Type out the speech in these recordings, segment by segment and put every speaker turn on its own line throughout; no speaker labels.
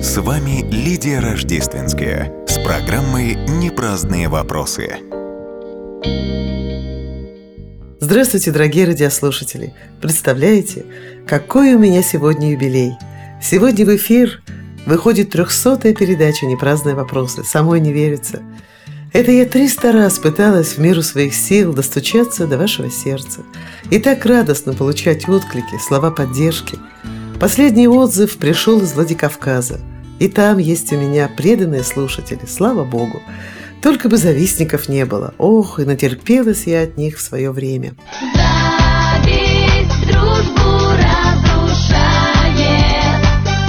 С вами Лидия Рождественская с программой «Непраздные вопросы».
Здравствуйте, дорогие радиослушатели! Представляете, какой у меня сегодня юбилей? Сегодня в эфир выходит 300-я передача «Непраздные вопросы». Самой не верится. Это я 300 раз пыталась в меру своих сил достучаться до вашего сердца. И так радостно получать отклики, слова поддержки. Последний отзыв пришел из Владикавказа. И там есть у меня преданные слушатели, слава Богу. Только бы завистников не было. Ох, и натерпелась я от них в свое время.
Зависть дружбу разрушает,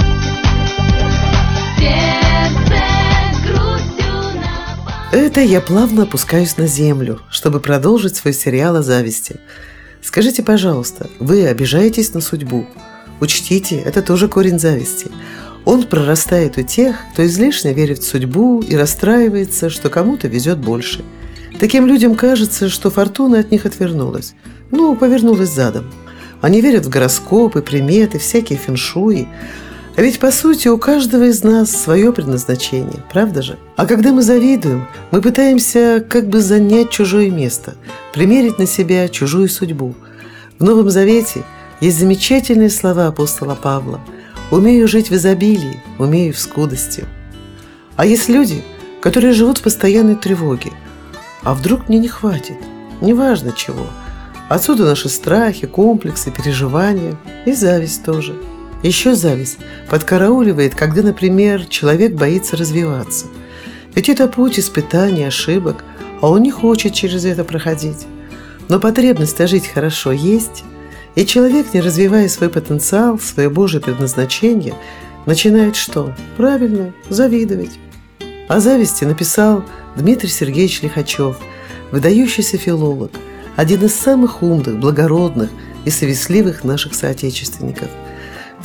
сердце грустью наполняет.
Это я плавно опускаюсь на землю, чтобы продолжить свой сериал о зависти. Скажите, пожалуйста, вы обижаетесь на судьбу? Учтите, это тоже корень зависти. Он прорастает у тех, кто излишне верит в судьбу и расстраивается, что кому-то везет больше. Таким людям кажется, что фортуна от них отвернулась. Повернулась задом. Они верят в гороскопы, приметы, всякие фэншуи. А ведь, по сути, у каждого из нас свое предназначение, правда же? А когда мы завидуем, мы пытаемся как бы занять чужое место, примерить на себя чужую судьбу. В Новом Завете есть замечательные слова апостола Павла: «Умею жить в изобилии, умею в скудости». А есть люди, которые живут в постоянной тревоге. А вдруг мне не хватит? Неважно чего. Отсюда наши страхи, комплексы, переживания. И зависть тоже. Еще зависть подкарауливает, когда, например, человек боится развиваться. Ведь это путь испытаний, ошибок, а он не хочет через это проходить. Но потребность жить хорошо есть. И человек, не развивая свой потенциал, свое Божье предназначение, начинает что? Правильно, завидовать. О зависти написал Дмитрий Сергеевич Лихачев, выдающийся филолог, один из самых умных, благородных и совестливых наших соотечественников. В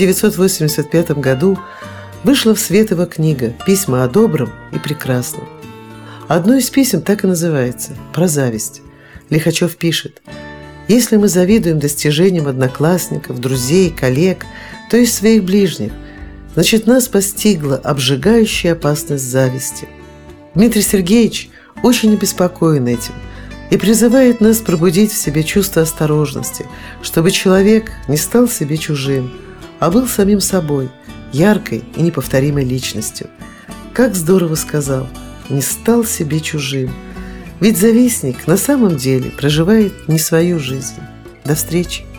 1985 году вышла в свет его книга «Письма о добром и прекрасном». Одно из писем так и называется «Про зависть». Лихачев пишет: «Если мы завидуем достижениям одноклассников, друзей, коллег, то есть своих ближних, значит, нас постигла обжигающая опасность зависти». Дмитрий Сергеевич очень обеспокоен этим и призывает нас пробудить в себе чувство осторожности, чтобы человек не стал себе чужим, а был самим собой, яркой и неповторимой личностью. Как здорово сказал: «не стал себе чужим». Ведь завистник на самом деле проживает не свою жизнь. До встречи!